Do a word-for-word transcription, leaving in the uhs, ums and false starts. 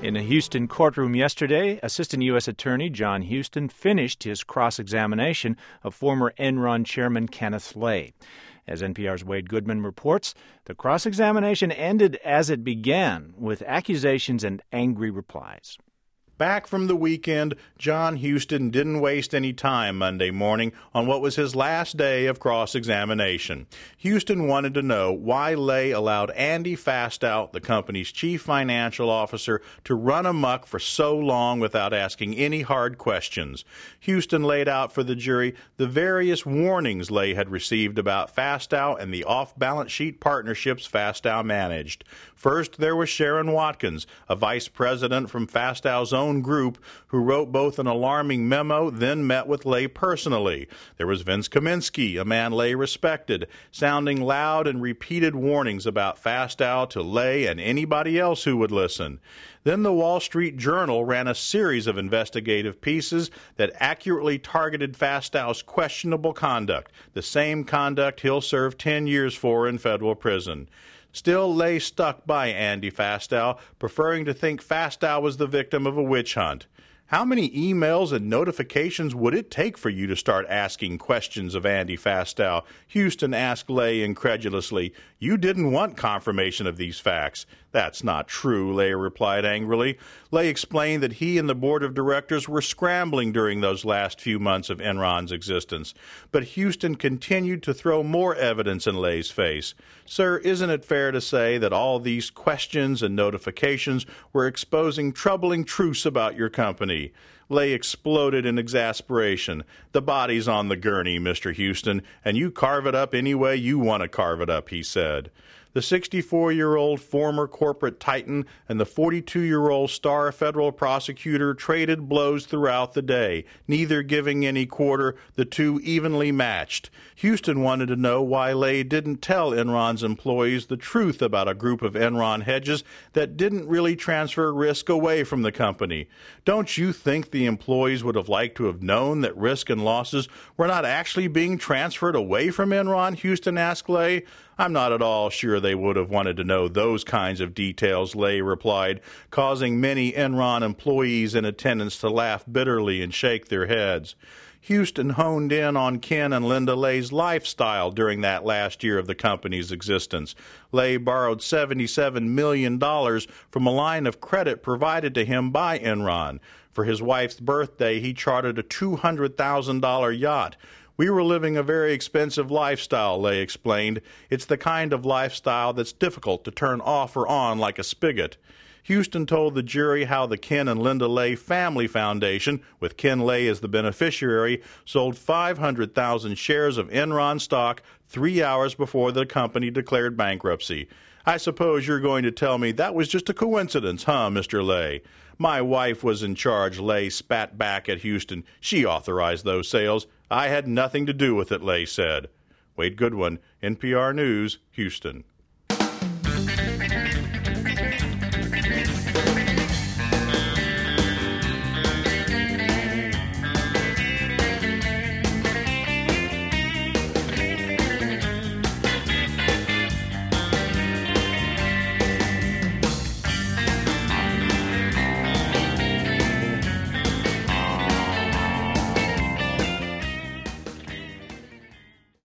In a Houston courtroom yesterday, Assistant U S Attorney John Houston finished his cross-examination of former Enron Chairman Kenneth Lay. As N P R's Wade Goodman reports, the cross-examination ended as it began, with accusations and angry replies. Back from the weekend, John Houston didn't waste any time Monday morning on what was his last day of cross-examination. Houston wanted to know why Lay allowed Andy Fastow, the company's chief financial officer, to run amok for so long without asking any hard questions. Houston laid out for the jury the various warnings Lay had received about Fastow and the off-balance sheet partnerships Fastow managed. First, there was Sharon Watkins, a vice president from Fastow's own group, who wrote both an alarming memo, then met with Lay personally. There was Vince Kaminsky, a man Lay respected, sounding loud and repeated warnings about Fastow to Lay and anybody else who would listen. Then the Wall Street Journal ran a series of investigative pieces that accurately targeted Fastow's questionable conduct, the same conduct he'll serve ten years for in federal prison. Still, Lay stuck by Andy Fastow, preferring to think Fastow was the victim of a witch hunt. How many emails and notifications would it take for you to start asking questions of Andy Fastow? Houston asked Lay incredulously. You didn't want confirmation of these facts. That's not true, Lay replied angrily. Lay explained that he and the board of directors were scrambling during those last few months of Enron's existence. But Houston continued to throw more evidence in Lay's face. Sir, isn't it fair to say that all these questions and notifications were exposing troubling truths about your company? Lay exploded in exasperation. The body's on the gurney, Mister Houston, and you carve it up any way you want to carve it up, he said. The sixty-four-year-old former corporate titan and the forty-two-year-old star federal prosecutor traded blows throughout the day, neither giving any quarter, the two evenly matched. Houston wanted to know why Lay didn't tell Enron's employees the truth about a group of Enron hedges that didn't really transfer risk away from the company. Don't you think the employees would have liked to have known that risk and losses were not actually being transferred away from Enron? Houston asked Lay. I'm not at all sure they would have wanted to know those kinds of details, Lay replied, causing many Enron employees in attendance to laugh bitterly and shake their heads. Houston honed in on Ken and Linda Lay's lifestyle during that last year of the company's existence. Lay borrowed seventy-seven million dollars from a line of credit provided to him by Enron. For his wife's birthday, he chartered a two hundred thousand dollars yacht. We were living a very expensive lifestyle, Lay explained. It's the kind of lifestyle that's difficult to turn off or on like a spigot. Houston told the jury how the Ken and Linda Lay Family Foundation, with Ken Lay as the beneficiary, sold five hundred thousand shares of Enron stock three hours before the company declared bankruptcy. I suppose you're going to tell me that was just a coincidence, huh, Mister Lay? My wife was in charge, Lay spat back at Houston. She authorized those sales. I had nothing to do with it, Lay said. Wade Goodwin, N P R News, Houston.